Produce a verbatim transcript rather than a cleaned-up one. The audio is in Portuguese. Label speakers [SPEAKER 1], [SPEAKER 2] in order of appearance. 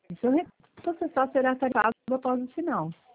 [SPEAKER 1] Seu recurso processual será tarifado após o final.